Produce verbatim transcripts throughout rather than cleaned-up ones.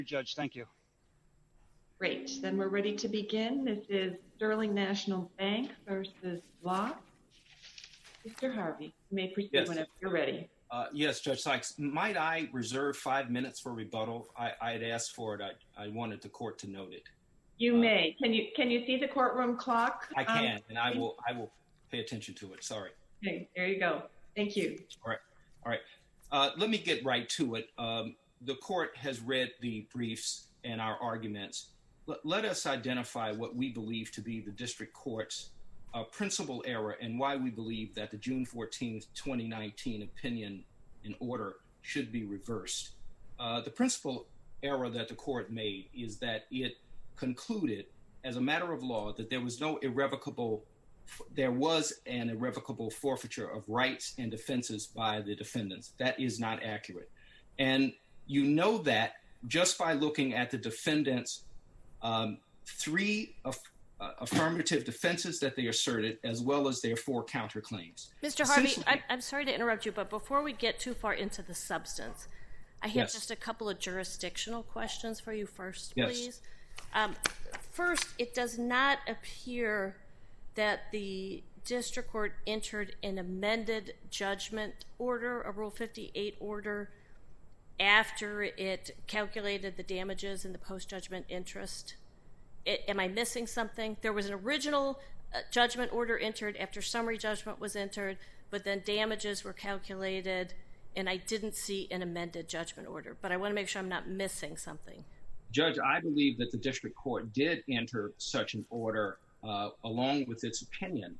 Judge, thank you. Great. Then we're ready to begin. This is Sterling National Bank versus Block. Mister Harvey, you may proceed yes. whenever you're ready. Uh, yes, Judge Sykes. Might I reserve five minutes for rebuttal? I, I had asked for it. I, I wanted the court to note it. You uh, may. Can you can you see the courtroom clock? I can, um, and I will I will pay attention to it. Sorry. Okay, there you go. Thank you. All right. All right. Uh, let me get right to it. Um, the court has read the briefs and our arguments. Let, let us identify what we believe to be the district court's uh, principal error and why we believe that the June fourteenth, twenty nineteen opinion and order should be reversed. Uh, the principal error that the court made is that it concluded as a matter of law that there was no irrevocable there was an irrevocable forfeiture of rights and defenses by the defendants. That is not accurate. And you know that just by looking at the defendants' um, three aff- uh, affirmative defenses that they asserted, as well as their four counterclaims. Mister Harvey, I'm, I'm sorry to interrupt you, but before we get too far into the substance, I have yes. just a couple of jurisdictional questions for you first, please. Yes. Um, first, it does not appear that the district court entered an amended judgment order, a Rule fifty-eight order, after it calculated the damages and the post-judgment interest. It, am I missing something? There was an original uh, judgment order entered after summary judgment was entered, but then damages were calculated, and I didn't see an amended judgment order. But I want to make sure I'm not missing something. Judge, I believe that the district court did enter such an order uh, along with its opinion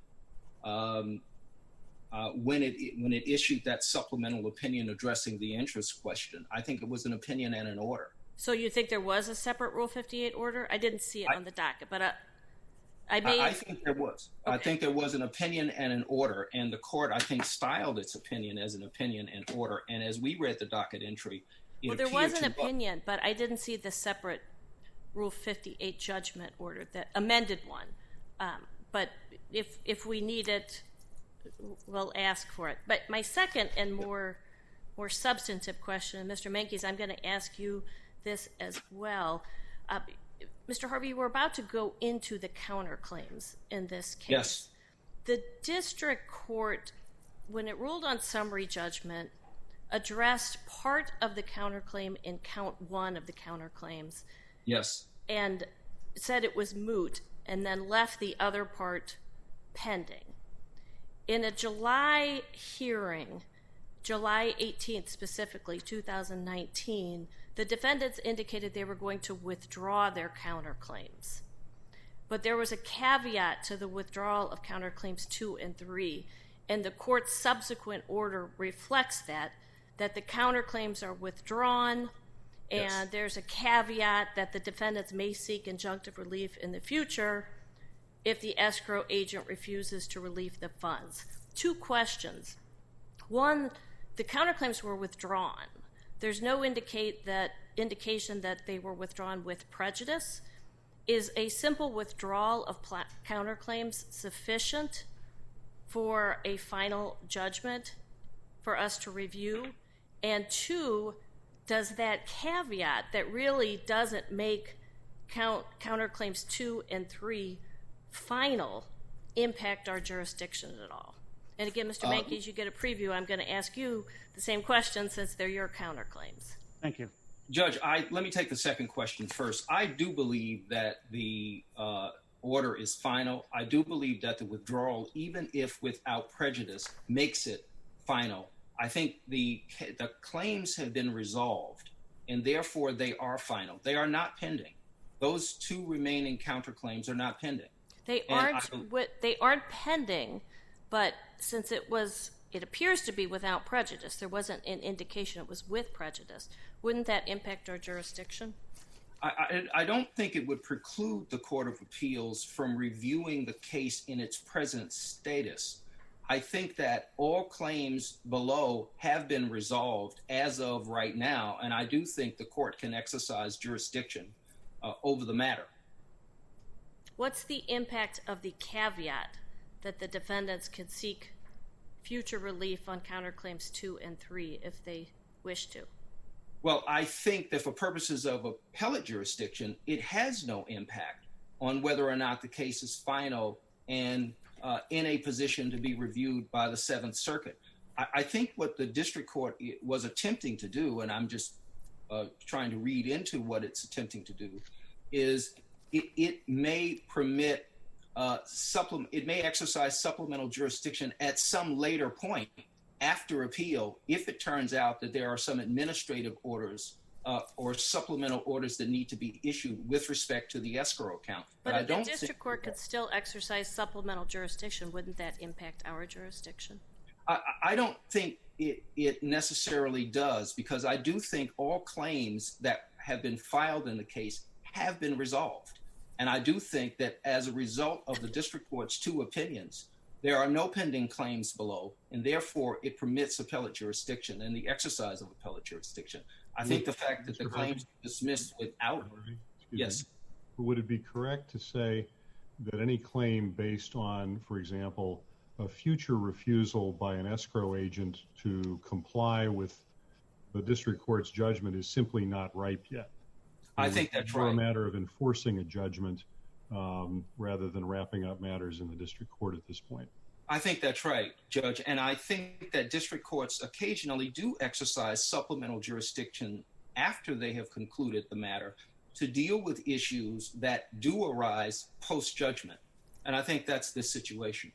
um, uh, when it when it issued that supplemental opinion addressing the interest question. I think it was an opinion and an order. So you think there was a separate Rule fifty-eight order? I didn't see it I, on the docket, but uh, I may. I, I think there was. Okay. I think there was an opinion and an order, and the court, I think, styled its opinion as an opinion and order. And as we read the docket entry, it well, there was an to, opinion, but I didn't see the separate Rule fifty-eight judgment order, that amended one. Um, but if if we need it, we'll ask for it. But my second and more more substantive question, Mister Menkes, I'm going to ask you this as well. Uh, Mister Harvey, we're about to go into the counterclaims in this case. Yes. The district court, when it ruled on summary judgment, addressed part of the counterclaim in count one of the counterclaims. Yes. And said it was moot, and then left the other part pending. In a July hearing, July eighteenth specifically, two thousand nineteen, the defendants indicated they were going to withdraw their counterclaims. But there was a caveat to the withdrawal of counterclaims two and three, and the court's subsequent order reflects that, that the counterclaims are withdrawn, and yes. there's a caveat that the defendants may seek injunctive relief in the future if the escrow agent refuses to relieve the funds. Two questions. One, the counterclaims were withdrawn. There's no indicate that indication that they were withdrawn with prejudice. Is a simple withdrawal of pla- counterclaims sufficient for a final judgment for us to review? And two, does that caveat that really doesn't make count counterclaims two and three final impact our jurisdiction at all? And again, Mister Uh, Menkes, you get a preview. I'm going to ask you the same question since they're your counterclaims. Thank you. Judge, I, let me take the second question first. I do believe that the uh, order is final. I do believe that the withdrawal, even if without prejudice, makes it final. I think the the claims have been resolved, and therefore they are final. They are not pending. Those two remaining counterclaims are not pending. They aren't. I, they aren't pending, but since it was, it appears to be without prejudice. There wasn't an indication it was with prejudice. Wouldn't that impact our jurisdiction? I, I, I don't think it would preclude the Court of Appeals from reviewing the case in its present status. I think that all claims below have been resolved as of right now, and I do think the court can exercise jurisdiction uh, over the matter. What's the impact of the caveat that the defendants can seek future relief on counterclaims two and three if they wish to? Well, I think that for purposes of appellate jurisdiction, it has no impact on whether or not the case is final and uh, in a position to be reviewed by the Seventh Circuit. I, I think what the district court was attempting to do, and I'm just uh, trying to read into what it's attempting to do, is it, it may permit uh, supplement, it may exercise supplemental jurisdiction at some later point after appeal if it turns out that there are some administrative orders uh, or supplemental orders that need to be issued with respect to the escrow account. But, but if I don't the district court could still exercise supplemental jurisdiction, wouldn't that impact our jurisdiction? I, I don't think it, it necessarily does, because I do think all claims that have been filed in the case have been resolved. And I do think that as a result of the district court's two opinions, there are no pending claims below, and therefore it permits appellate jurisdiction and the exercise of appellate jurisdiction. I think the fact that the claims are dismissed without... Yes. Would it be correct to say that any claim based on, for example, a future refusal by an escrow agent to comply with the district court's judgment is simply not ripe yet? I think that's right. It's a matter of enforcing a judgment um, rather than wrapping up matters in the district court at this point. I think that's right, Judge. And I think that district courts occasionally do exercise supplemental jurisdiction after they have concluded the matter to deal with issues that do arise post-judgment. And I think that's the situation.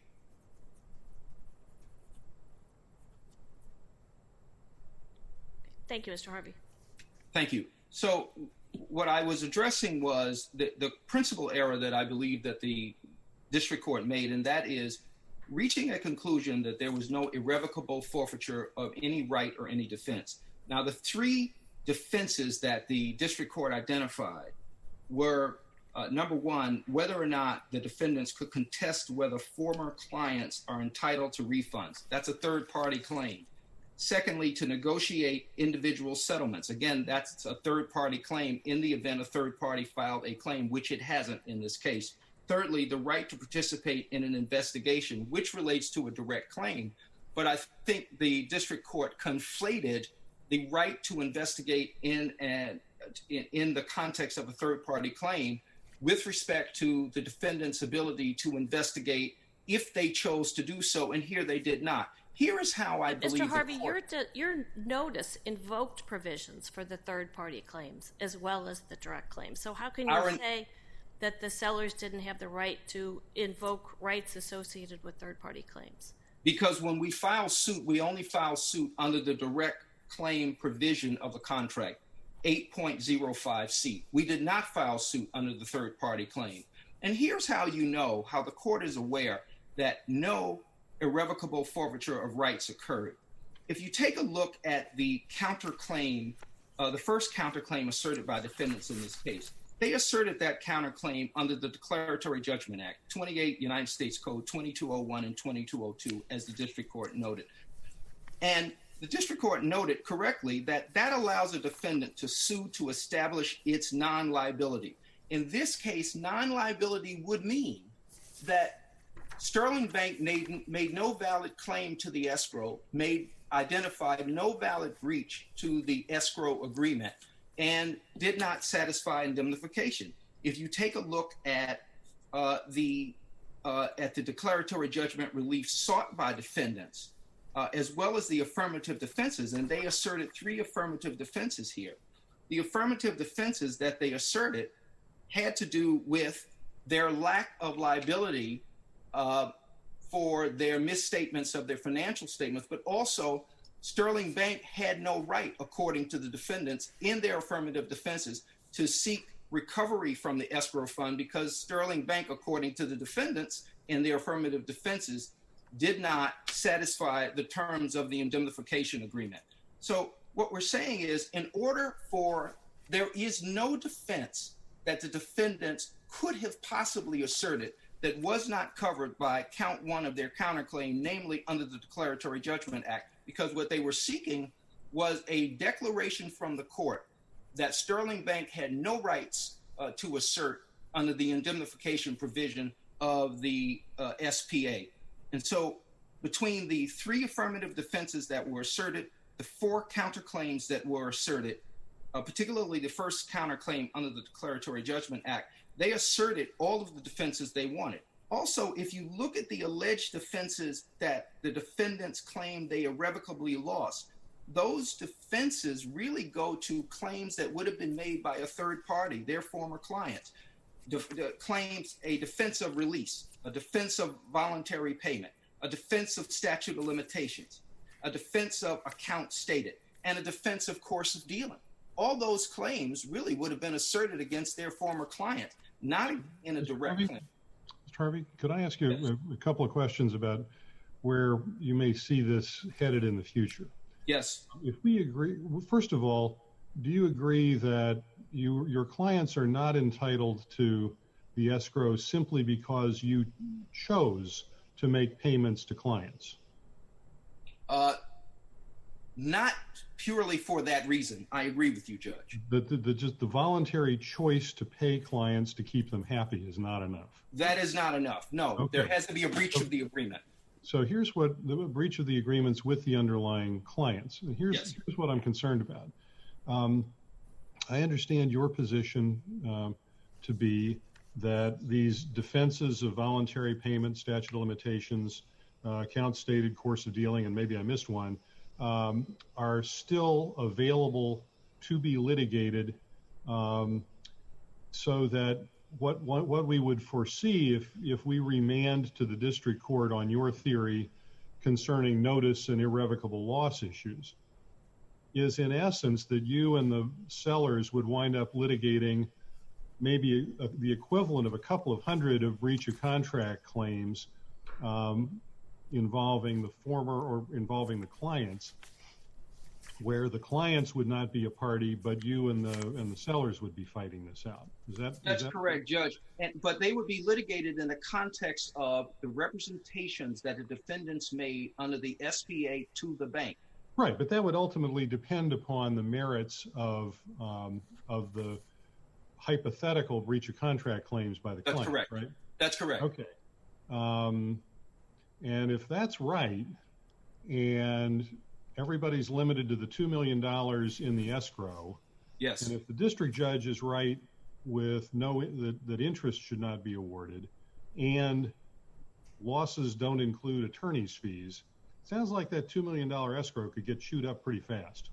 Thank you, Mister Harvey. Thank you. So what I was addressing was the, the principal error that I believe that the district court made, and that is reaching a conclusion that there was no irrevocable forfeiture of any right or any defense. Now, the three defenses that the district court identified were, uh, number one, whether or not the defendants could contest whether former clients are entitled to refunds. That's a third-party claim. Secondly, to negotiate individual settlements. Again, that's a third-party claim in the event a third party filed a claim, which it hasn't in this case. Thirdly, the right to participate in an investigation, which relates to a direct claim. But I think the district court conflated the right to investigate in, an, in, in the context of a third-party claim with respect to the defendant's ability to investigate if they chose to do so, and here they did not. Here is how I believe... Mister Harvey, your, your notice invoked provisions for the third-party claims as well as the direct claims. So how can you Our, say that the sellers didn't have the right to invoke rights associated with third-party claims? Because when we file suit, we only file suit under the direct claim provision of the contract, eight point oh five C. We did not file suit under the third-party claim. And here's how you know how the court is aware that no irrevocable forfeiture of rights occurred. If you take a look at the counterclaim, uh, the first counterclaim asserted by defendants in this case, they asserted that counterclaim under the Declaratory Judgment Act, twenty-eight United States Code twenty-two oh one and twenty-two oh two, as the district court noted. And the district court noted correctly that that allows a defendant to sue to establish its non-liability. In this case, non-liability would mean that Sterling Bank made, made no valid claim to the escrow, made identified no valid breach to the escrow agreement, and did not satisfy indemnification. If you take a look at uh, the uh, at the declaratory judgment relief sought by defendants, uh, as well as the affirmative defenses, and they asserted three affirmative defenses here. The affirmative defenses that they asserted had to do with their lack of liability Uh, for their misstatements of their financial statements, but also Sterling Bank had no right, according to the defendants in their affirmative defenses, to seek recovery from the escrow fund because Sterling Bank, according to the defendants in their affirmative defenses, did not satisfy the terms of the indemnification agreement. So what we're saying is, in order for, there is no defense that the defendants could have possibly asserted that was not covered by count one of their counterclaim, namely under the Declaratory Judgment Act, because what they were seeking was a declaration from the court that Sterling Bank had no rights uh, to assert under the indemnification provision of the uh, S P A. And so between the three affirmative defenses that were asserted, the four counterclaims that were asserted, uh, particularly the first counterclaim under the Declaratory Judgment Act, they asserted all of the defenses they wanted. Also, if you look at the alleged defenses that the defendants claim they irrevocably lost, those defenses really go to claims that would have been made by a third party, their former clients. De- de- claims a defense of release, a defense of voluntary payment, a defense of statute of limitations, a defense of account stated, and a defense of course of dealing. All those claims really would have been asserted against their former client, not in a direct claim. Mister Harvey, could I ask you yes. a, a couple of questions about where you may see this headed in the future? Yes. If we agree, first of all, do you agree that you, your clients are not entitled to the escrow simply because you chose to make payments to clients? Uh, not purely for that reason. I agree with you, Judge. The, the, the, just the voluntary choice to pay clients to keep them happy is not enough. That is not enough. No, okay. There has to be a breach of the agreement. So here's what the breach of the agreements with the underlying clients. Here's, yes. here's what I'm concerned about. Um, I understand your position um, to be that these defenses of voluntary payment, statute of limitations, uh, account stated, course of dealing, and maybe I missed one, um, are still available to be litigated um, so that What, what what we would foresee if if we remand to the district court on your theory concerning notice and irrevocable loss issues is in essence that you and the sellers would wind up litigating maybe a, the equivalent of a couple of hundred of breach of contract claims um, involving the former or involving the clients, where the clients would not be a party, but you and the and the sellers would be fighting this out. Is that That's is that correct, Judge. And, but they would be litigated in the context of the representations that the defendants made under the S P A to the bank. Right, but that would ultimately depend upon the merits of um, of the hypothetical breach of contract claims by the That's client. correct. Right? That's correct. Okay. Um, and if that's right, and everybody's limited to the two million dollars in the escrow. Yes. And if the district judge is right with no that, that interest should not be awarded and losses don't include attorney's fees, sounds like that two million dollars escrow could get chewed up pretty fast.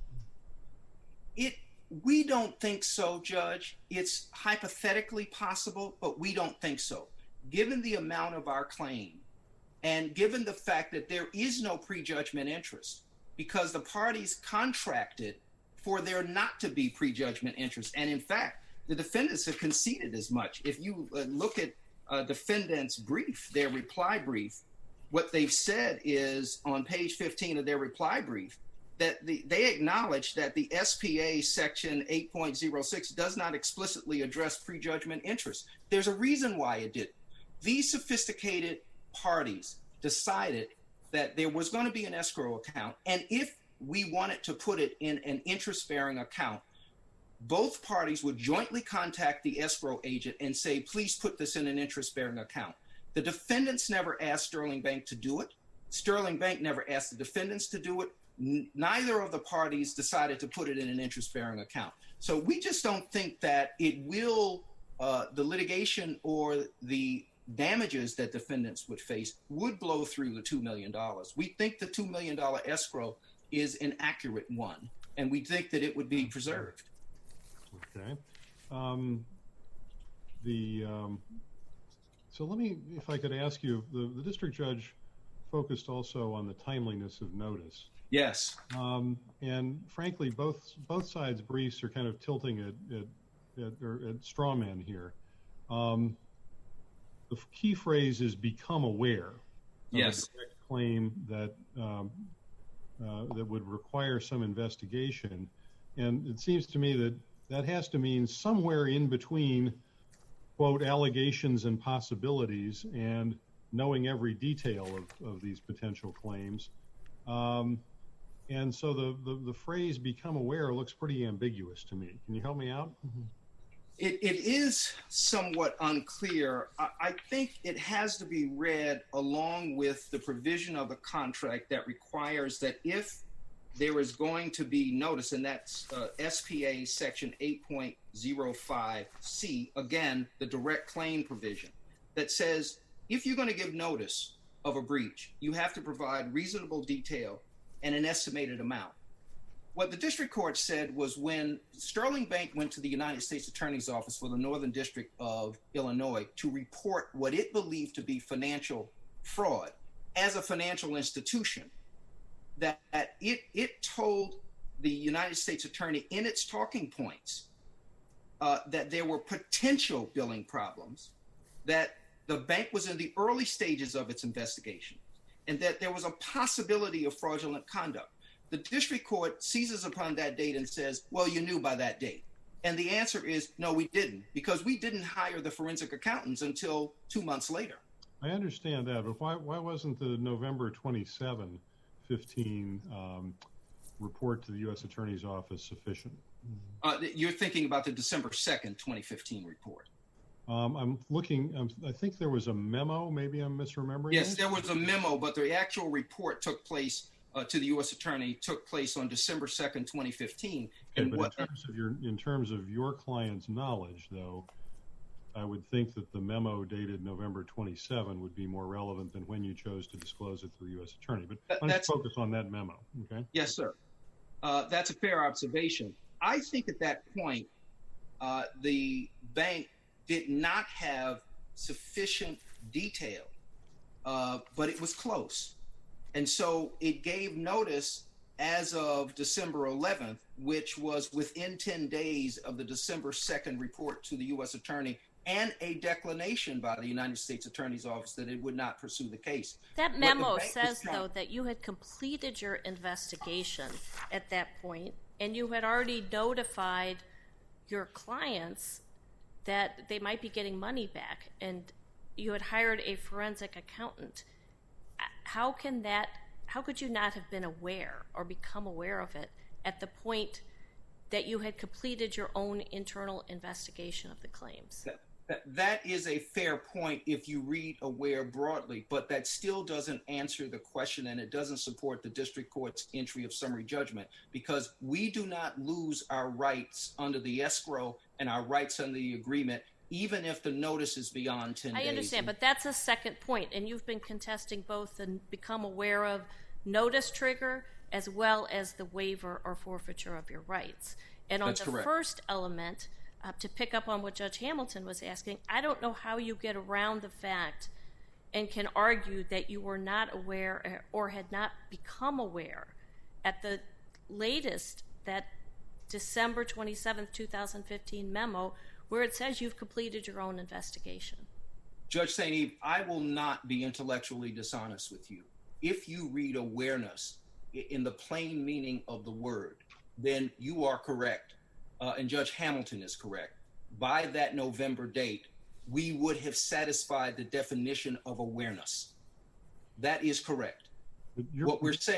It we don't think so, Judge. It's hypothetically possible, but we don't think so. Given the amount of our claim and given the fact that there is no prejudgment interest, because the parties contracted for there not to be prejudgment interest. And in fact, the defendants have conceded as much. If you uh, look at uh, defendants' brief, their reply brief, what they've said is on page fifteen of their reply brief, that the, they acknowledge that the S P A section eight point oh six does not explicitly address prejudgment interest. There's a reason why it did. These sophisticated parties decided that there was going to be an escrow account, and if we wanted to put it in an interest-bearing account, both parties would jointly contact the escrow agent and say, please put this in an interest-bearing account. The defendants never asked Sterling Bank to do it. Sterling Bank never asked the defendants to do it. N- neither of the parties decided to put it in an interest-bearing account. So we just don't think that it will, uh, the litigation or the damages that defendants would face would blow through the two million dollars. We think the two million dollars escrow is an accurate one, and we think that it would be preserved. Okay. Um, the um, so let me, if I could ask you, the, the district judge focused also on the timeliness of notice. Yes. Um, and frankly, both both sides' briefs are kind of tilting at at, at, or at straw man here. Um, The key phrase is become aware of yes. a direct claim that um, uh, that would require some investigation. And it seems to me that that has to mean somewhere in between, quote, allegations and possibilities and knowing every detail of, of these potential claims. Um, and so the, the, the phrase become aware looks pretty ambiguous to me. Can you help me out? Mm-hmm. It, it is somewhat unclear. I, I think it has to be read along with the provision of the contract that requires that if there is going to be notice, and that's uh, S P A section eight point oh five C, again, the direct claim provision, that says if you're going to give notice of a breach, you have to provide reasonable detail and an estimated amount. What the district court said was when Sterling Bank went to the United States Attorney's Office for the Northern District of Illinois to report what it believed to be financial fraud as a financial institution, that it, it told the United States Attorney in its talking points uh, that there were potential billing problems, that the bank was in the early stages of its investigation, and that there was a possibility of fraudulent conduct. The district court seizes upon that date and says, well, you knew by that date. And the answer is, no, we didn't, because we didn't hire the forensic accountants until two months later. I understand that, but why, why wasn't the November twenty-seventh, fifteen um, report to the U S Attorney's Office sufficient? Uh, you're thinking about the December second, twenty fifteen report. Um, I'm looking, um, I think there was a memo, maybe I'm misremembering. Yes, it? there was a memo, but the actual report took place uh, to the U S Attorney, took place on December second, twenty fifteen. Okay, and but what, in terms of your, in terms of your client's knowledge, though, I would think that the memo dated November twenty-seventh would be more relevant than when you chose to disclose it to the U S Attorney. But That, let's focus on that memo, okay? Yes, sir. Uh, that's a fair observation. I think at that point, uh, the bank did not have sufficient detail, uh, but it was close. And so it gave notice as of December eleventh, which was within ten days of the December second report to the U S Attorney and a declination by the United States Attorney's Office that it would not pursue the case. That memo says, though, that you had completed your investigation at that point, and you had already notified your clients that they might be getting money back, and you had hired a forensic accountant. How can that, how could you not have been aware or become aware of it at the point that you had completed your own internal investigation of the claims? That, that, that is a fair point if you read aware broadly, but that still doesn't answer the question, and it doesn't support the district court's entry of summary judgment, because we do not lose our rights under the escrow and our rights under the agreement, even if the notice is beyond ten days. I understand, but that's a second point, and you've been contesting both the become aware of notice trigger as well as the waiver or forfeiture of your rights. And on That's the correct. first element, uh, to pick up on what Judge Hamilton was asking, I don't know how you get around the fact and can argue that you were not aware or had not become aware at the latest, that December twenty-seventh, two thousand fifteen memo, where it says you've completed your own investigation. Judge Saint Eve, I will not be intellectually dishonest with you. If you read awareness in the plain meaning of the word, then you are correct, uh, and Judge Hamilton is correct. By that November date, we would have satisfied the definition of awareness. That is correct. What we're saying,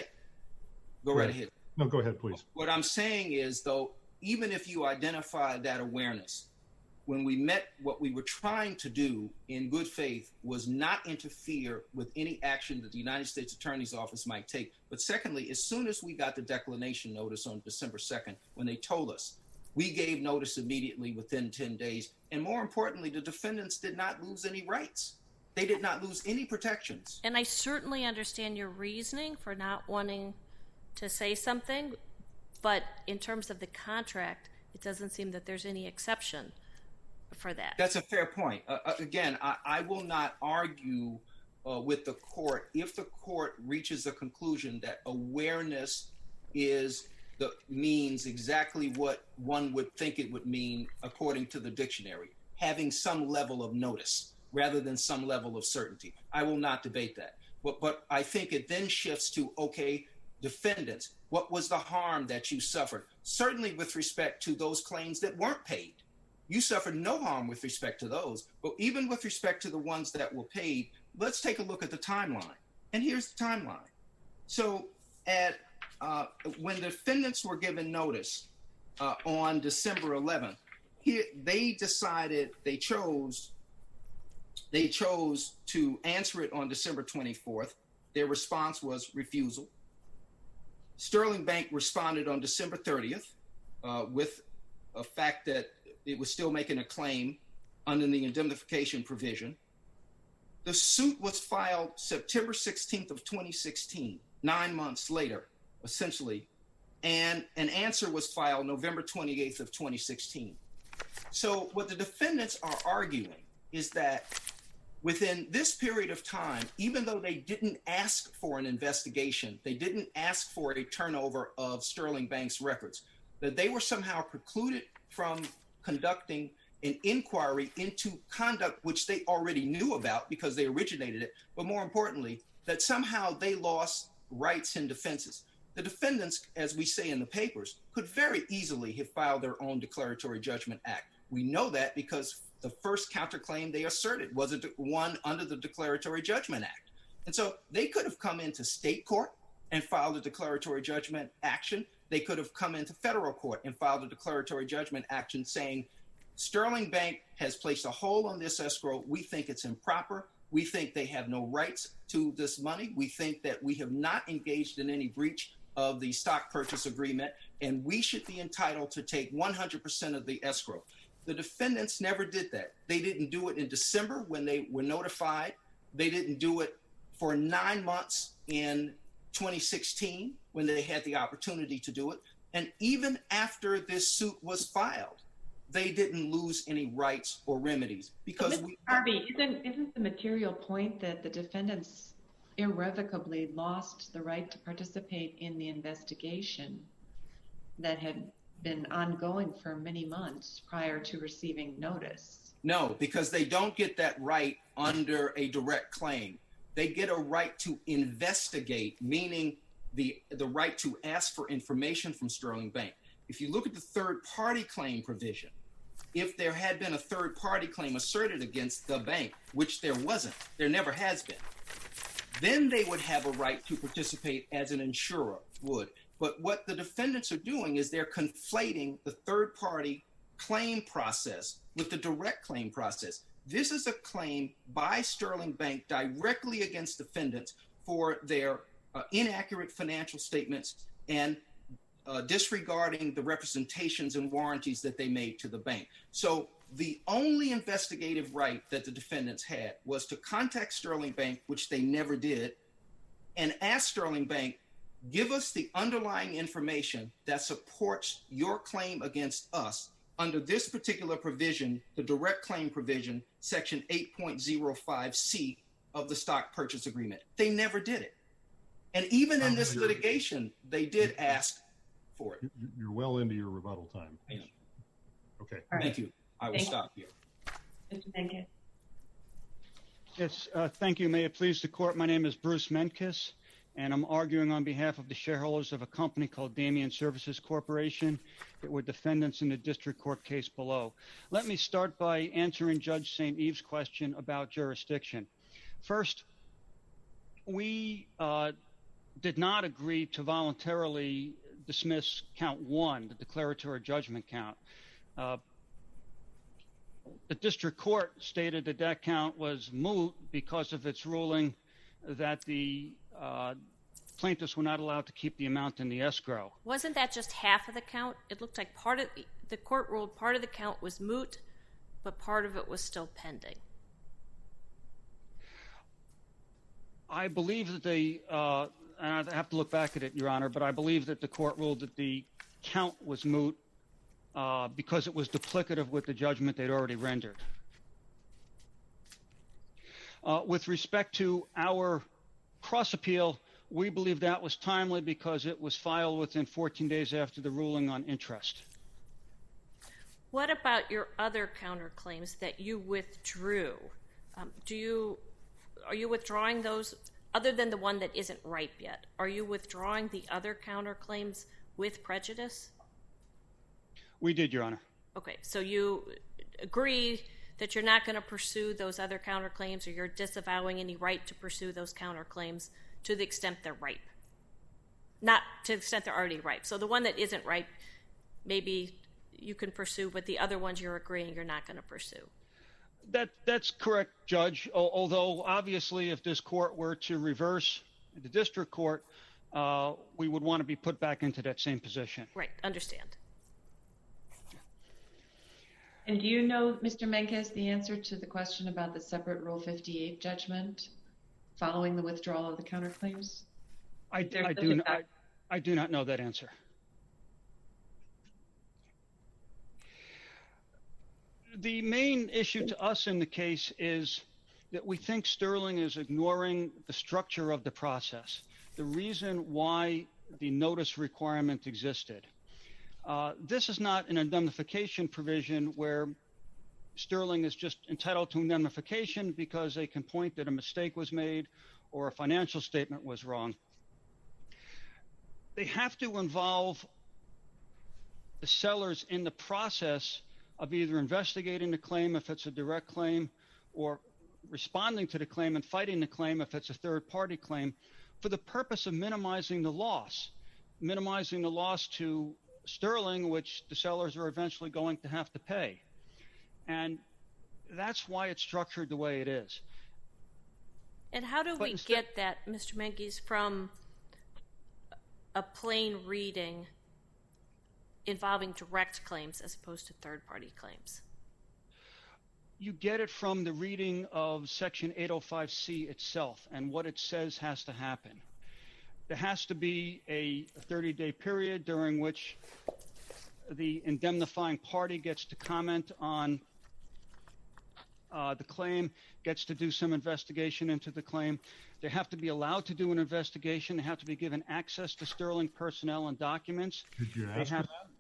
go right ahead. No, go ahead, please. What I'm saying is, though, even if you identify that awareness, when we met, what we were trying to do in good faith was not interfere with any action that the United States Attorney's Office might take. But secondly, as soon as we got the declination notice on December second, when they told us, we gave notice immediately within ten days. And more importantly, the defendants did not lose any rights. They did not lose any protections. And I certainly understand your reasoning for not wanting to say something, but in terms of the contract, it doesn't seem that there's any exception for that. That's a fair point. Uh, again, I, I will not argue uh, with the court if the court reaches a conclusion that awareness is the means exactly what one would think it would mean according to the dictionary, having some level of notice rather than some level of certainty. I will not debate that. But, but I think it then shifts to, okay, defendants, what was the harm that you suffered? Certainly with respect to those claims that weren't paid. You suffered no harm with respect to those, but even with respect to the ones that were paid, let's take a look at the timeline. And here's the timeline. So at uh, when the defendants were given notice uh, on December eleventh, here, they decided, they chose, they chose to answer it on December twenty-fourth. Their response was refusal. Sterling Bank responded on December thirtieth uh, with a fact that it was still making a claim under the indemnification provision. The suit was filed September sixteenth of twenty sixteen, nine months later, essentially, and an answer was filed November twenty-eighth of twenty sixteen. So what the defendants are arguing is that within this period of time, even though they didn't ask for an investigation, they didn't ask for a turnover of Sterling Bank's records, that they were somehow precluded from conducting an inquiry into conduct which they already knew about because they originated it, but more importantly, that somehow they lost rights and defenses. The defendants, as we say in the papers, could very easily have filed their own declaratory judgment act. We know that because the first counterclaim they asserted was a one under the Declaratory Judgment Act. And so they could have come into state court and filed a declaratory judgment action. They could have come into federal court and filed a declaratory judgment action saying, Sterling Bank has placed a hold on this escrow. We think it's improper. We think they have no rights to this money. We think that we have not engaged in any breach of the stock purchase agreement, and we should be entitled to take one hundred percent of the escrow. The defendants never did that. They didn't do it in December when they were notified. They didn't do it for nine months in twenty sixteen when they had the opportunity to do it. And even after this suit was filed, they didn't lose any rights or remedies because we— Harvey, isn't, isn't the material point that the defendants irrevocably lost the right to participate in the investigation that had been ongoing for many months prior to receiving notice? No, because they don't get that right under a direct claim. They get a right to investigate, meaning the, the right to ask for information from Sterling Bank. If you look at the third-party claim provision, if there had been a third-party claim asserted against the bank, which there wasn't, there never has been, then they would have a right to participate as an insurer would. But what the defendants are doing is they're conflating the third-party claim process with the direct claim process. This is a claim by Sterling Bank directly against defendants for their uh, inaccurate financial statements and uh, disregarding the representations and warranties that they made to the bank. So the only investigative right that the defendants had was to contact Sterling Bank, which they never did, and ask Sterling Bank, give us the underlying information that supports your claim against us under this particular provision, the direct claim provision, section eight point oh five C of the stock purchase agreement. They never did it. And even in this litigation, they did ask for it. You're well into your rebuttal time. I am. Okay. All right. Thank you. I will Thank stop here. Mister Menkes. Yes, uh, thank you. May it please the court. My name is Bruce Menkes, and I'm arguing on behalf of the shareholders of a company called Damien Services Corporation that were defendants in the district court case below. Let me start by answering Judge Saint Eve's question about jurisdiction. First, we uh, did not agree to voluntarily dismiss count one, the declaratory judgment count. Uh, the district court stated that that count was moot because of its ruling that the uh, plaintiffs were not allowed to keep the amount in the escrow. Wasn't that just half of the count? It looked like part of the, the court ruled part of the count was moot, but part of it was still pending. I believe that they, uh, and I have to look back at it, Your Honor, but I believe that the court ruled that the count was moot uh, because it was duplicative with the judgment they'd already rendered. Uh, with respect to our cross-appeal, we believe that was timely because it was filed within fourteen days after the ruling on interest. What about your other counterclaims that you withdrew? Um, do you, are you withdrawing those, other than the one that isn't ripe yet? Are you withdrawing the other counterclaims with prejudice? We did, Your Honor. Okay, so you agree that you're not going to pursue those other counterclaims, or you're disavowing any right to pursue those counterclaims to the extent they're ripe. Not to the extent they're already ripe. So the one that isn't ripe, maybe you can pursue, but the other ones you're agreeing you're not going to pursue. That that's correct, Judge. O- although obviously, if this court were to reverse the district court, uh, we would want to be put back into that same position. Right, understand. And do you know, Mister Menkes, the answer to the question about the separate Rule fifty-eight judgment following the withdrawal of the counterclaims? I, I, do, I, I do not know that answer. The main issue to us in the case is that we think Sterling is ignoring the structure of the process, the reason why the notice requirement existed. Uh, this is not an indemnification provision where Sterling is just entitled to indemnification because they can point that a mistake was made or a financial statement was wrong. They have to involve the sellers in the process of either investigating the claim if it's a direct claim or responding to the claim and fighting the claim if it's a third-party claim for the purpose of minimizing the loss, minimizing the loss to Sterling, which the sellers are eventually going to have to pay. And that's why it's structured the way it is. And how do But we instead- get that, Mister Menkes, from a plain reading involving direct claims as opposed to third-party claims? You get it from the reading of Section eight oh five C itself and what it says has to happen. There has to be a thirty-day period during which the indemnifying party gets to comment on uh, the claim, gets to do some investigation into the claim. They have to be allowed to do an investigation. They have to be given access to Sterling personnel and documents. Did you They ask for have- that?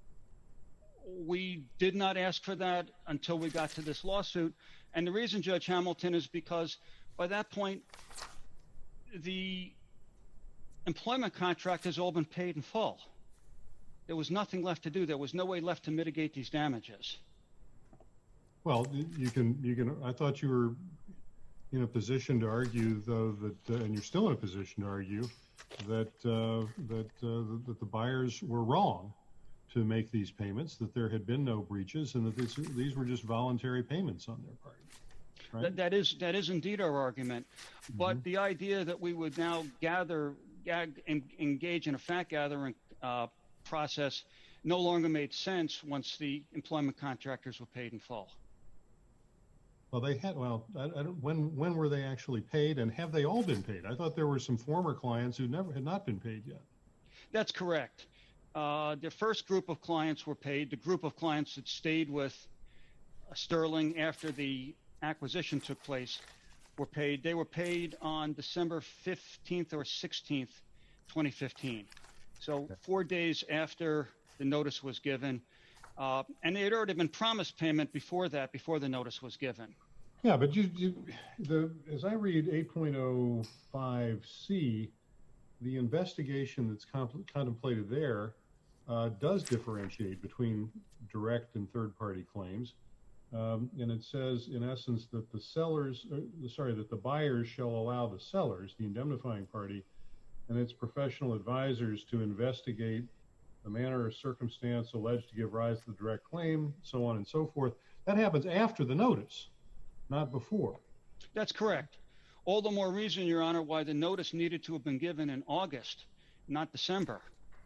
We did not ask for that until we got to this lawsuit. And the reason, Judge Hamilton, is because by that point, the employment contract has all been paid in full. There was nothing left to do. There was no way left to mitigate these damages. Well, you can, you can, I thought you were in a position to argue, though, that, uh, and you're still in a position to argue, that, uh, that, uh, that the buyers were wrong to make these payments, that there had been no breaches, and that this, these were just voluntary payments on their part. Right? That, that is that is indeed our argument. But the idea that we would now gather, gag, en, engage in a fact gathering uh, process no longer made sense once the employment contractors were paid in full. Well, they had, well, I, I don't, when, when were they actually paid, and have they all been paid? I thought there were some former clients who never had not been paid yet. That's correct. Uh, the first group of clients were paid. The group of clients that stayed with Sterling after the acquisition took place were paid. They were paid on December fifteenth or sixteenth, twenty fifteen. So okay. four days after the notice was given. Uh, and they had already been promised payment before that, before the notice was given. Yeah, but you, you, the, as I read eight point oh five C, the investigation that's comp- contemplated there uh, does differentiate between direct and third-party claims. Um, and it says, in essence, that the sellers, uh, sorry, that the buyers shall allow the sellers, the indemnifying party, and its professional advisors to investigate the manner or circumstance alleged to give rise to the direct claim, so on and so forth. That happens after the notice, not before. That's correct. All the more reason, Your Honor, why the notice needed to have been given in August, not December.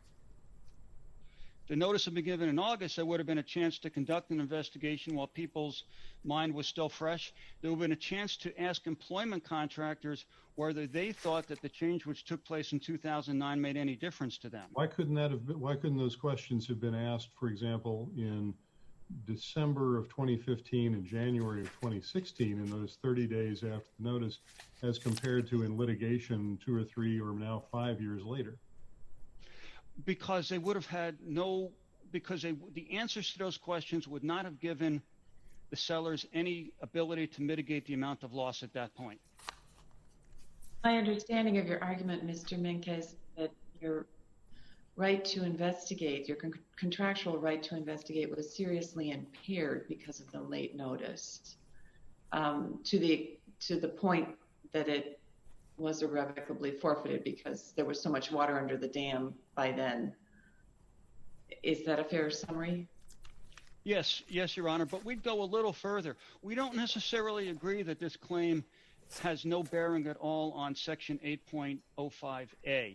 The notice had been given in August, there would have been a chance to conduct an investigation while people's mind was still fresh. There would have been a chance to ask employment contractors whether they thought that the change which took place in two thousand nine made any difference to them. Why couldn't that have been, why couldn't those questions have been asked, for example, in December of twenty fifteen and January of twenty sixteen, in those thirty days after the notice, as compared to in litigation two or three or now five years later? Because they would have had no, because they, the answers to those questions would not have given the sellers any ability to mitigate the amount of loss at that point. My understanding of your argument, Mister Menkes, that your right to investigate, your con- contractual right to investigate was seriously impaired because of the late notice, um, to the to the point that it was irrevocably forfeited because there was so much water under the dam by then. Is that a fair summary? Yes, yes, Your Honor, but we'd go a little further. We don't necessarily agree that this claim has no bearing at all on Section eight point oh five A.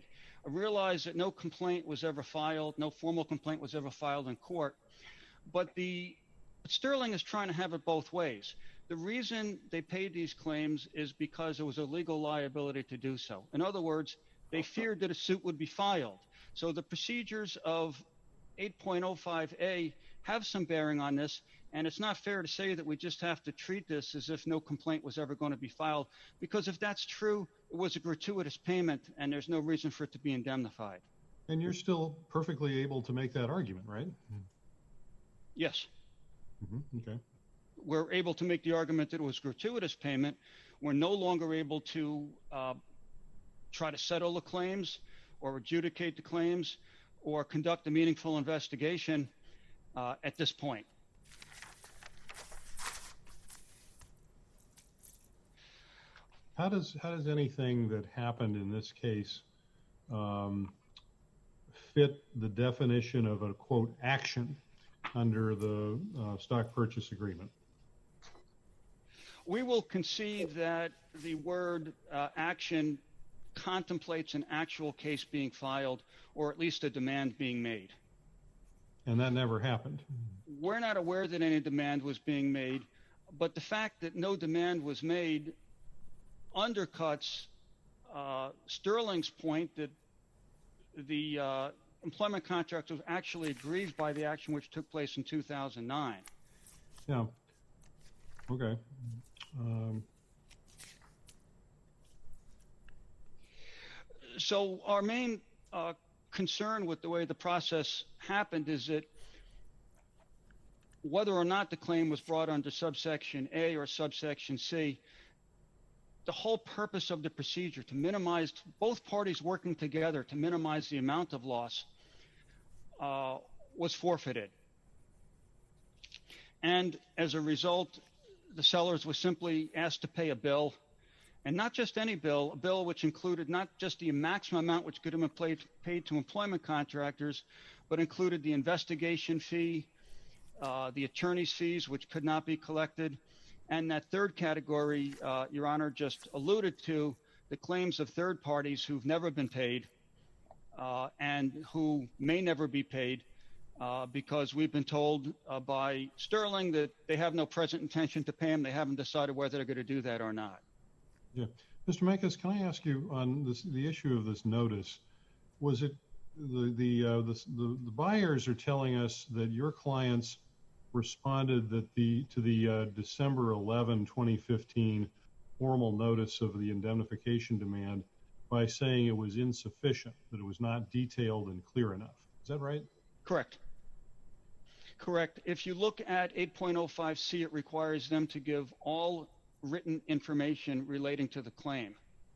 I realize that no complaint was ever filed, no formal complaint was ever filed in court, but the but Sterling is trying to have it both ways. The reason they paid these claims is because there was a legal liability to do so. In other words, they feared that a suit would be filed. So the procedures of eight point oh five A have some bearing on this, and it's not fair to say that we just have to treat this as if no complaint was ever going to be filed, because if that's true, it was a gratuitous payment, and there's no reason for it to be indemnified. And you're still perfectly able to make that argument, right? Yes. Mm-hmm. Okay. We're able to make the argument that it was gratuitous payment. We're no longer able to uh, try to settle the claims or adjudicate the claims or conduct a meaningful investigation uh, at this point. How does how does anything that happened in this case um, fit the definition of a, quote, action under the uh, stock purchase agreement? We will concede that the word uh, action contemplates an actual case being filed, or at least a demand being made. And that never happened. We're not aware that any demand was being made, but the fact that no demand was made undercuts uh, Sterling's point that the uh, employment contract was actually aggrieved by the action which took place in two thousand nine. Yeah. Okay. Um, so our main uh, concern with the way the process happened is that whether or not the claim was brought under subsection A or subsection C, the whole purpose of the procedure to minimize both parties working together to minimize the amount of loss uh, was forfeited. And as a result, the sellers were simply asked to pay a bill, and not just any bill, a bill which included not just the maximum amount which could have been paid, paid to employment contractors, but included the investigation fee, uh, the attorney's fees, which could not be collected, and that third category, uh, Your Honor just alluded to, the claims of third parties who've never been paid uh, and who may never be paid uh, because we've been told uh, by Sterling that they have no present intention to pay them. They haven't decided whether they're going to do that or not. Yeah. Mister Menkes, can I ask you on this, the issue of this notice, was it the, the, uh, the, the, the buyers are telling us that your clients responded that the to the uh, December eleventh, twenty fifteen formal notice of the indemnification demand by saying it was insufficient, that it was not detailed and clear enough. Is that right? Correct. Correct. If you look at eight point oh five C, it requires them to give all written information relating to the claim.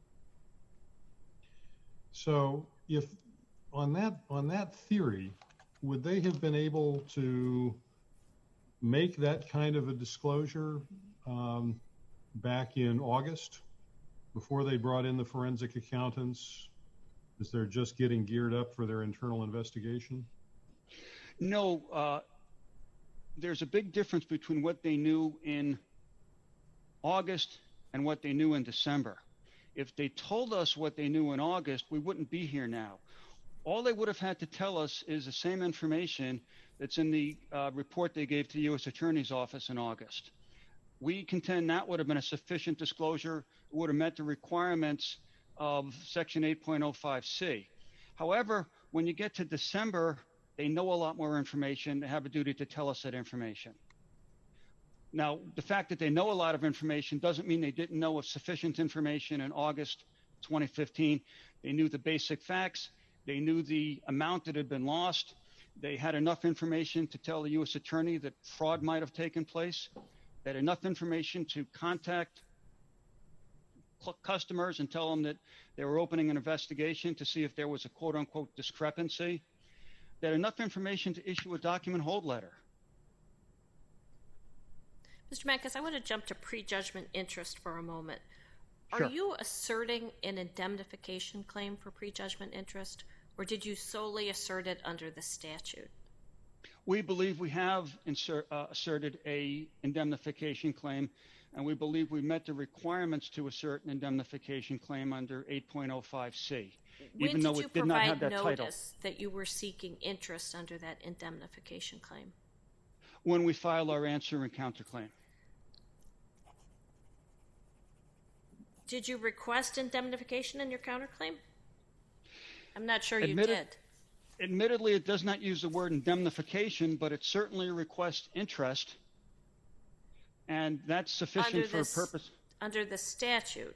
So if on that on that theory, would they have been able to make that kind of a disclosure um, back in August before they brought in the forensic accountants, as they're just getting geared up for their internal investigation? No, uh, there's a big difference between what they knew in August and what they knew in December. If they told us what they knew in August, we wouldn't be here now. All they would have had to tell us is the same information that's in the uh, report they gave to the U S Attorney's Office in August. We contend that would have been a sufficient disclosure. It would have met the requirements of Section eight point oh five C. However, when you get to December, they know a lot more information. They have a duty to tell us that information. Now, the fact that they know a lot of information doesn't mean they didn't know of sufficient information in August twenty fifteen. They knew the basic facts. They knew the amount that had been lost. They had enough information to tell the U S Attorney that fraud might have taken place. They had enough information to contact customers and tell them that they were opening an investigation to see if there was a quote-unquote discrepancy. They had enough information to issue a document hold letter. Mister Menkes, I want to jump to prejudgment interest for a moment. Sure. Are you asserting an indemnification claim for prejudgment interest, or did you solely assert it under the statute? We believe we have insert, uh, asserted a indemnification claim, and we believe we met the requirements to assert an indemnification claim under eight point oh five C, even though it did not have that title. When did you provide notice that you were seeking interest under that indemnification claim? When we filed our answer and counterclaim. Did you request indemnification in your counterclaim? I'm not sure you Admitted, did. Admittedly, it does not use the word indemnification, but it certainly requests interest, and that's sufficient under for this, a purpose. Under the statute.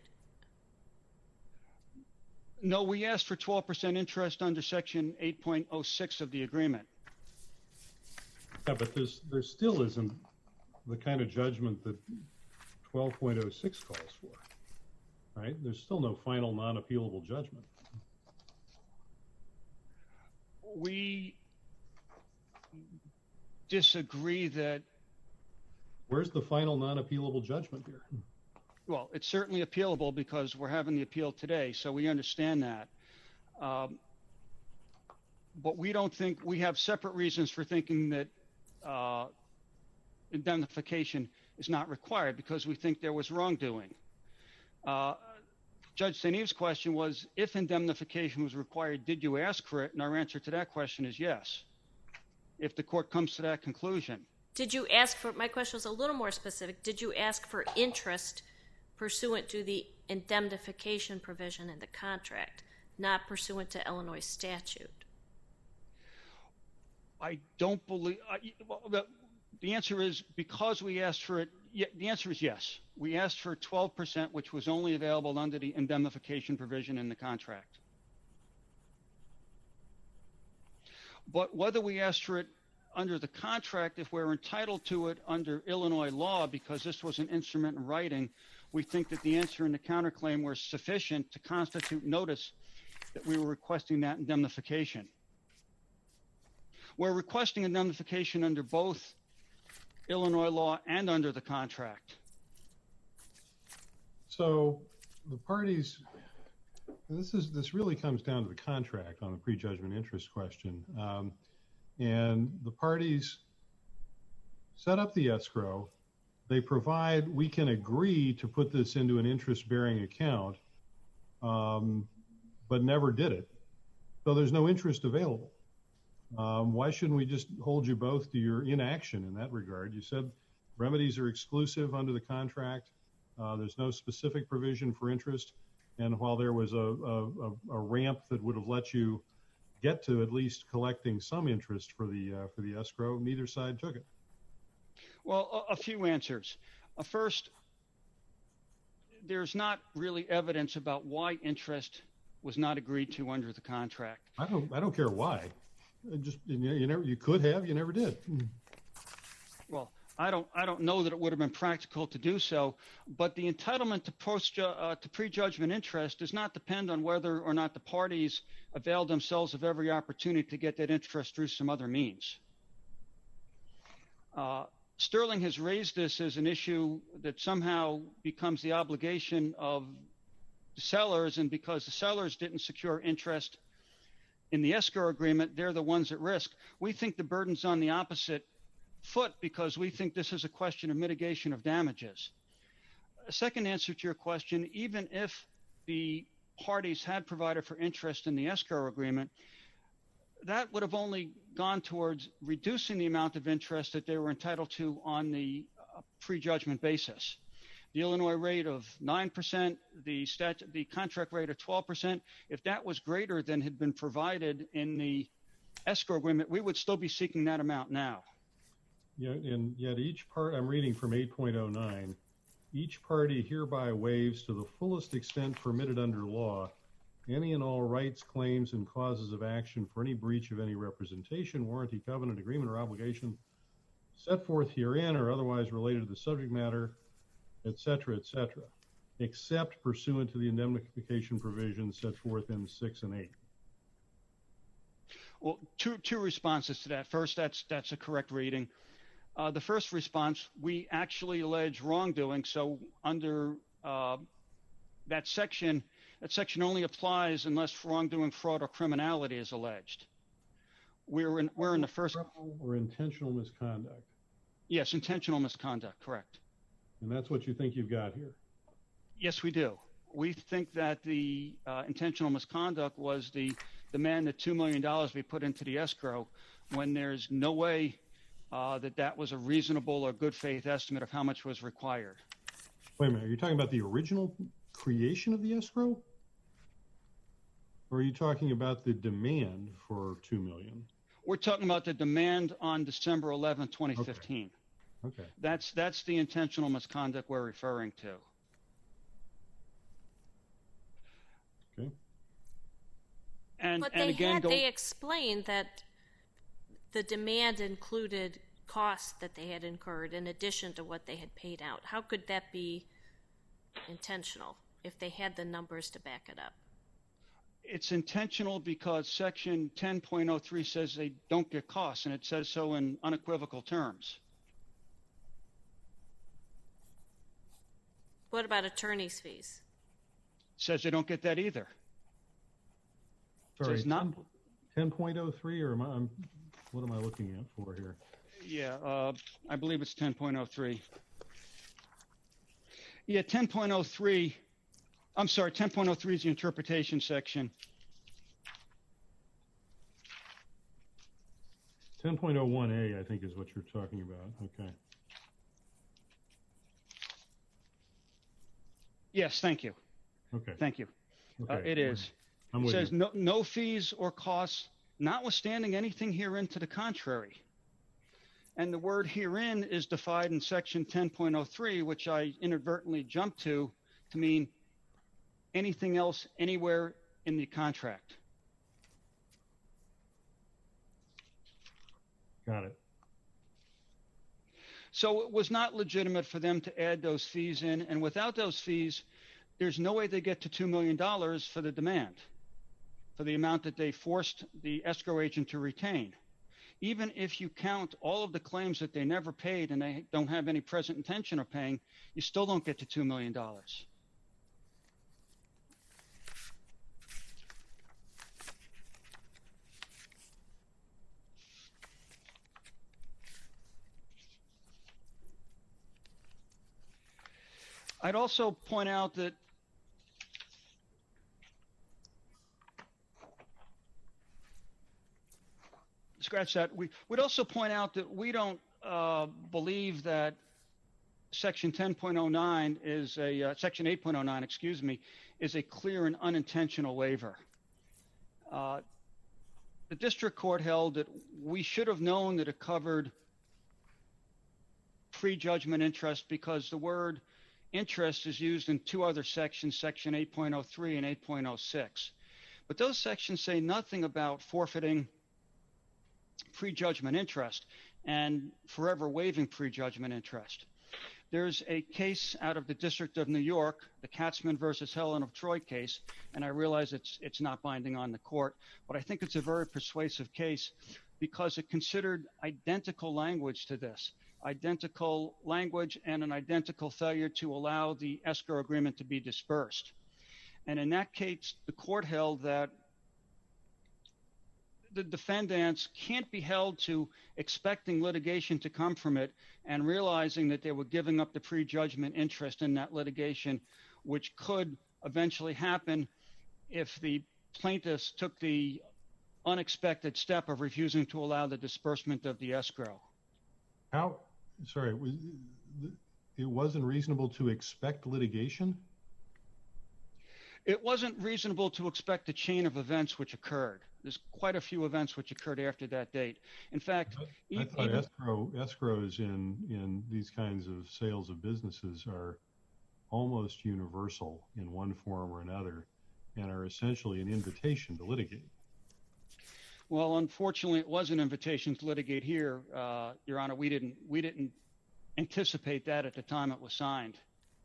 No, we asked for twelve percent interest under Section eight point oh six of the agreement. Yeah, but there's, there still isn't the kind of judgment that twelve point oh six calls for, right? There's still no final non-appealable judgment. We disagree that... Where's the final non-appealable judgment here? Well, it's certainly appealable because we're having the appeal today, so we understand that. Um, but we don't think... We have separate reasons for thinking that uh, indemnification is not required because we think there was wrongdoing. Uh, Judge Saint Eve's question was, if indemnification was required, did you ask for it? And our answer to that question is yes, if the court comes to that conclusion. Did you ask for, my question was a little more specific, did you ask for interest pursuant to the indemnification provision in the contract, not pursuant to Illinois statute? I don't believe, uh, well, the, the answer is because we asked for it, yeah, the answer is yes. We asked for twelve percent, which was only available under the indemnification provision in the contract. But whether we asked for it under the contract, if we're entitled to it under Illinois law, because this was an instrument in writing, we think that the answer and the counterclaim were sufficient to constitute notice that we were requesting that indemnification. We're requesting indemnification under both Illinois law and under the contract. So the parties, this is this really comes down to the contract on the prejudgment interest question. Um, and the parties set up the escrow. They provide, we can agree to put this into an interest-bearing account, um, but never did it. So there's no interest available. Um, why shouldn't we just hold you both to your inaction in that regard? You said remedies are exclusive under the contract. Uh, there's no specific provision for interest. And while there was a, a, a ramp that would have let you get to at least collecting some interest for the uh, for the escrow, neither side took it. Well, a, a few answers. Uh, first, there's not really evidence about why interest was not agreed to under the contract. I don't. I don't care why. It just you, you never. You could have. You never did. Well, I don't. I don't know that it would have been practical to do so. But the entitlement to post uh, to prejudgment interest does not depend on whether or not the parties availed themselves of every opportunity to get that interest through some other means. Uh, Sterling has raised this as an issue that somehow becomes the obligation of the sellers, and because the sellers didn't secure interest in the escrow agreement, they're the ones at risk. We think the burden's on the opposite foot because we think this is a question of mitigation of damages. A second answer to your question, even if the parties had provided for interest in the escrow agreement, that would have only gone towards reducing the amount of interest that they were entitled to on the uh, prejudgment basis. The Illinois rate of nine percent, the, stat- the contract rate of twelve percent, if that was greater than had been provided in the escrow agreement, we would still be seeking that amount now. Yeah, and yet each part, I'm reading from eight point oh nine, each party hereby waives to the fullest extent permitted under law any and all rights, claims, and causes of action for any breach of any representation, warranty, covenant, agreement, or obligation set forth herein or otherwise related to the subject matter, et cetera, et cetera, except pursuant to the indemnification provisions set forth in six and eight. Well, two two responses to that. First, that's that's a correct reading. Uh, the first response, we actually allege wrongdoing. So under uh, that section, that section only applies unless wrongdoing, fraud, or criminality is alleged. We're in, we're in the first. Or intentional misconduct. Yes, intentional misconduct, correct. And that's what you think you've got here? Yes, we do. We think that the uh, intentional misconduct was the demand that two million dollars be put into the escrow when there's no way uh, that that was a reasonable or good faith estimate of how much was required. Wait a minute, are you talking about the original creation of the escrow? Or are you talking about the demand for two million dollars? We're talking about the demand on December eleventh, twenty fifteen. Okay. Okay. That's that's the intentional misconduct we're referring to. Okay. And but and they again, had go, they explained that the demand included costs that they had incurred in addition to what they had paid out. How could that be intentional if they had the numbers to back it up? It's intentional because Section ten point oh three says they don't get costs, and it says so in unequivocal terms. What about attorney's fees? It says they don't get that either. Sorry, Says not, ten point oh three, or am I, I'm, what am I looking at for here? yeah, uh, I believe it's ten point oh three. Yeah, ten point oh three. I'm sorry, ten point oh three is the interpretation section. ten point oh one A, I think, is what you're talking about. Okay. Yes, thank you. Okay. Thank you. Okay. Uh, it is. I'm It with says you. no, no fees or costs, notwithstanding anything herein to the contrary. And the word herein is defined in Section ten point oh three, which I inadvertently jumped to, to mean anything else anywhere in the contract. Got it. So it was not legitimate for them to add those fees in, and without those fees, there's no way they get to two million dollars for the demand, for the amount that they forced the escrow agent to retain. Even if you count all of the claims that they never paid and they don't have any present intention of paying, you still don't get to two million dollars. I'd also point out that scratch that. We would also point out that we don't uh, believe that Section ten point oh nine is a uh, Section eight point oh nine, excuse me, is a clear and unintentional waiver. Uh, the district court held that we should have known that it covered prejudgment interest because the word interest is used in two other sections, Section eight point oh three and eight point oh six. But those sections say nothing about forfeiting prejudgment interest and forever waiving prejudgment interest. There's a case out of the District of New York, the Katzman versus Helen of Troy case, and I realize it's it's not binding on the court, but I think it's a very persuasive case because it considered identical language to this. Identical language and an identical failure to allow the escrow agreement to be dispersed. And in that case, the court held that the defendants can't be held to expecting litigation to come from it and realizing that they were giving up the prejudgment interest in that litigation, which could eventually happen if the plaintiffs took the unexpected step of refusing to allow the disbursement of the escrow. How? Sorry, it, was, it wasn't reasonable to expect litigation? It wasn't reasonable to expect the chain of events which occurred. There's quite a few events which occurred after that date. In fact, I, I thought even, escrow, escrows in, in these kinds of sales of businesses are almost universal in one form or another and are essentially an invitation to litigate. Well, unfortunately, it was an invitation to litigate here, uh, Your Honor. We didn't we didn't anticipate that at the time it was signed.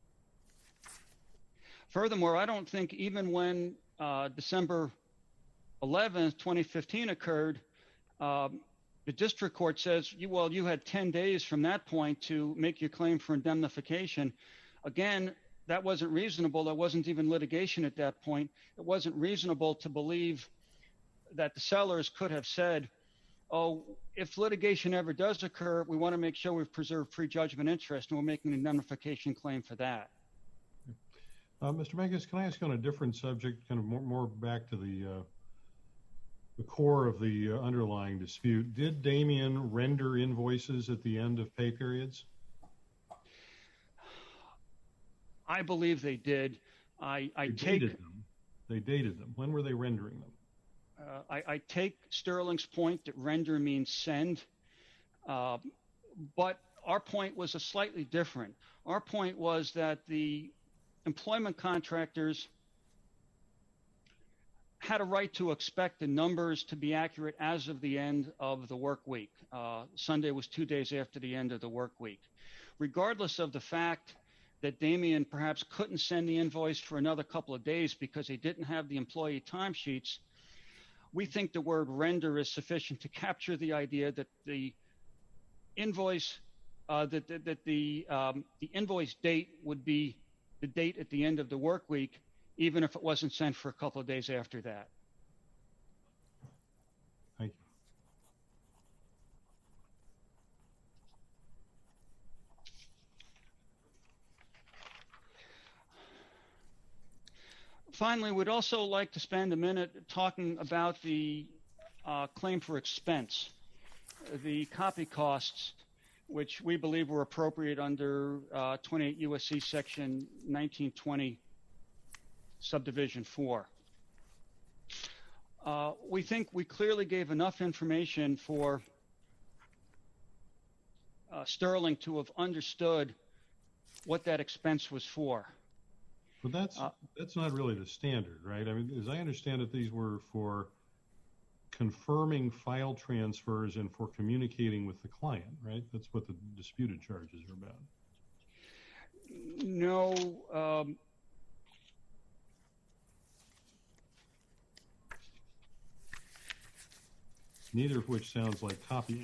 Furthermore, I don't think even when uh, December eleventh, twenty fifteen occurred, um, the district court says, you, well, you had ten days from that point to make your claim for indemnification. Again, that wasn't reasonable. There wasn't even litigation at that point. It wasn't reasonable to believe that the sellers could have said, oh, if litigation ever does occur, we want to make sure we've preserved prejudgment interest, and we're making an indemnification claim for that. Uh, Mister Menkes, can I ask on a different subject, kind of more, more back to the uh, the core of the uh, underlying dispute? Did Damien render invoices at the end of pay periods? I believe they did. I, I they take dated them. They dated them. When were they rendering them? Uh, I, I take Sterling's point that render means send, uh, but our point was a slightly different. Our point was that the employment contractors had a right to expect the numbers to be accurate as of the end of the work week. Uh, Sunday was two days after the end of the work week. Regardless of the fact that Damien perhaps couldn't send the invoice for another couple of days because he didn't have the employee timesheets, we think the word render is sufficient to capture the idea that the invoice, uh, that, that, that the, um, the invoice date would be the date at the end of the work week, even if it wasn't sent for a couple of days after that. Thank you. Finally, we'd also like to spend a minute talking about the uh, claim for expense, the copy costs, which we believe were appropriate under uh, twenty-eight U S C section nineteen twenty subdivision four. Uh, we think we clearly gave enough information for uh, Sterling to have understood what that expense was for. But that's uh, that's not really the standard, right? I mean, as I understand it, these were for confirming file transfers and for communicating with the client, right? That's what the disputed charges are about. No. Um, Neither of which sounds like copying.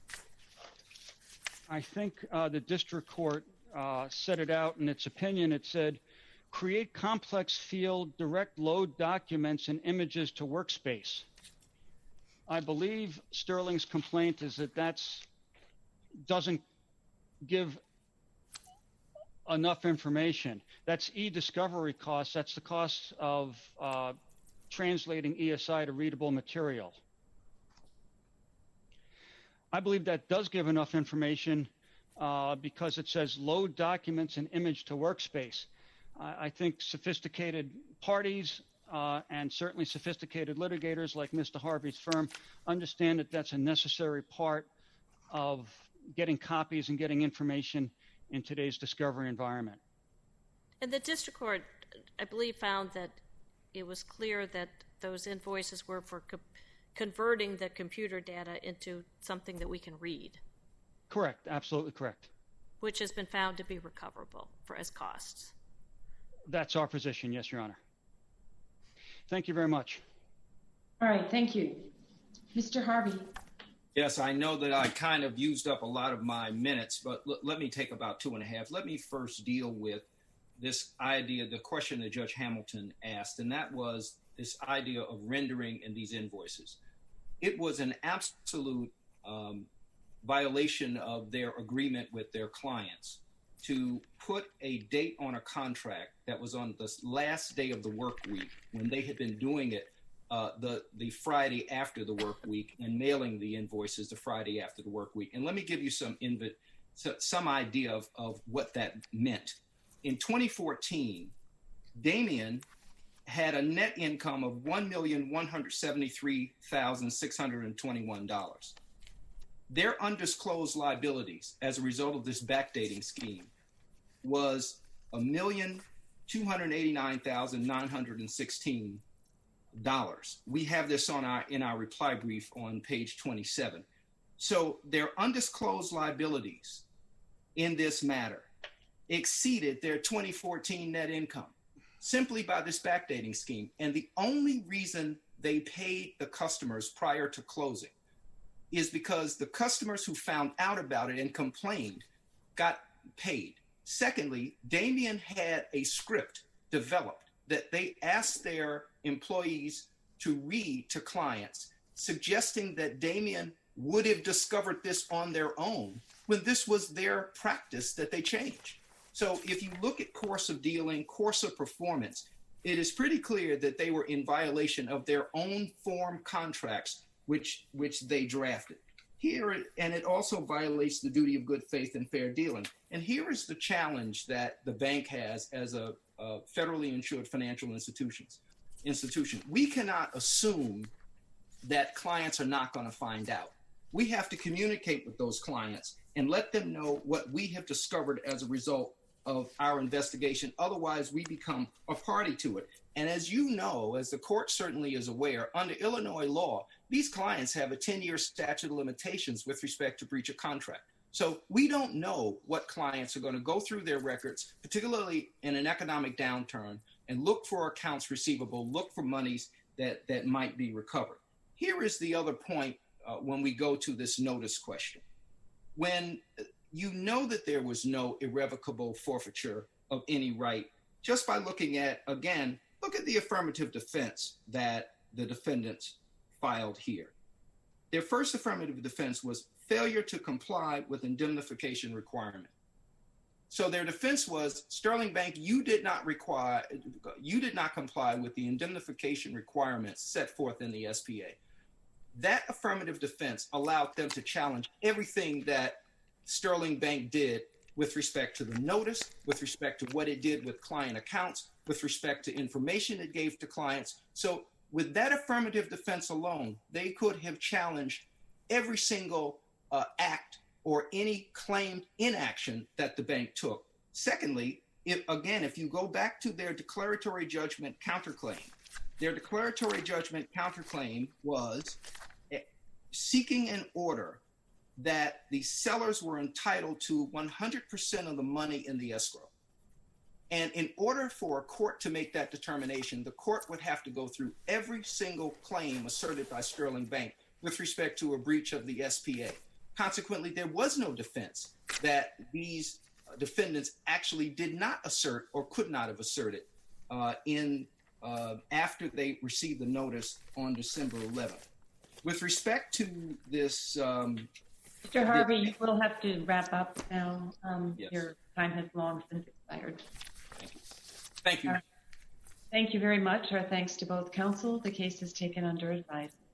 I think uh, the district court uh, set it out in its opinion. It said, create complex field direct load documents and images to workspace. I believe Sterling's complaint is that that's doesn't give enough information. That's e-discovery costs. That's the cost of uh, translating E S I to readable material. I believe that does give enough information uh, because it says load documents and image to workspace. I think sophisticated parties uh, and certainly sophisticated litigators like Mister Harvey's firm understand that that's a necessary part of getting copies and getting information in today's discovery environment. And the district court, I believe, found that it was clear that those invoices were for co- converting the computer data into something that we can read. Correct, absolutely correct. Which has been found to be recoverable for as costs. That's our position, yes, Your Honor. Thank you very much. All right, thank you. Mister Harvey. Yes, I know that I kind of used up a lot of my minutes, but l- let me take about two and a half. Let me first deal with this idea, the question that Judge Hamilton asked, and that was this idea of rendering in these invoices. It was an absolute um, violation of their agreement with their clients to put a date on a contract that was on the last day of the work week when they had been doing it uh, the, the Friday after the work week and mailing the invoices the Friday after the work week. And let me give you some inv- some idea of, of what that meant. In twenty fourteen, Damien had a net income of one million one hundred seventy-three thousand six hundred twenty-one dollars. Their undisclosed liabilities as a result of this backdating scheme was one million two hundred eighty-nine thousand nine hundred sixteen dollars. We have this on our in our reply brief on page twenty-seven. So their undisclosed liabilities in this matter exceeded their twenty fourteen net income simply by this backdating scheme. And the only reason they paid the customers prior to closing is because the customers who found out about it and complained got paid. Secondly, Damien had a script developed that they asked their employees to read to clients, suggesting that Damien would have discovered this on their own when this was their practice that they changed. So if you look at course of dealing, course of performance, it is pretty clear that they were in violation of their own form contracts, which which they drafted. Here, and it also violates the duty of good faith and fair dealing. And here is the challenge that the bank has as a, a federally insured financial institutions institution. We cannot assume that clients are not going to find out. We have to communicate with those clients and let them know what we have discovered as a result of our investigation. Otherwise, we become a party to it. And as you know, as the court certainly is aware, under Illinois law, these clients have a ten-year statute of limitations with respect to breach of contract. So we don't know what clients are going to go through their records, particularly in an economic downturn, and look for accounts receivable, look for monies that, that might be recovered. Here is the other point uh, when we go to this notice question. When you know that there was no irrevocable forfeiture of any right, just by looking at, again, look at the affirmative defense that the defendants filed here. Their first affirmative defense was failure to comply with indemnification requirement. So their defense was, Sterling Bank, you did not require, you did not comply with the indemnification requirements set forth in the S P A. That affirmative defense allowed them to challenge everything that Sterling Bank did with respect to the notice, with respect to what it did with client accounts, with respect to information it gave to clients. So with that affirmative defense alone, they could have challenged every single uh, act or any claimed inaction that the bank took. Secondly, if, again, if you go back to their declaratory judgment counterclaim, their declaratory judgment counterclaim was seeking an order that the sellers were entitled to one hundred percent of the money in the escrow. And in order for a court to make that determination, the court would have to go through every single claim asserted by Sterling Bank with respect to a breach of the S P A. Consequently, there was no defense that these defendants actually did not assert or could not have asserted uh, in uh, after they received the notice on December eleventh. With respect to this... Um, Mister Harvey, you will have to wrap up now. Um, yes. Your time has long since expired. Thank you. Thank you. Uh, thank you very much. Our thanks to both counsel. The case is taken under advice.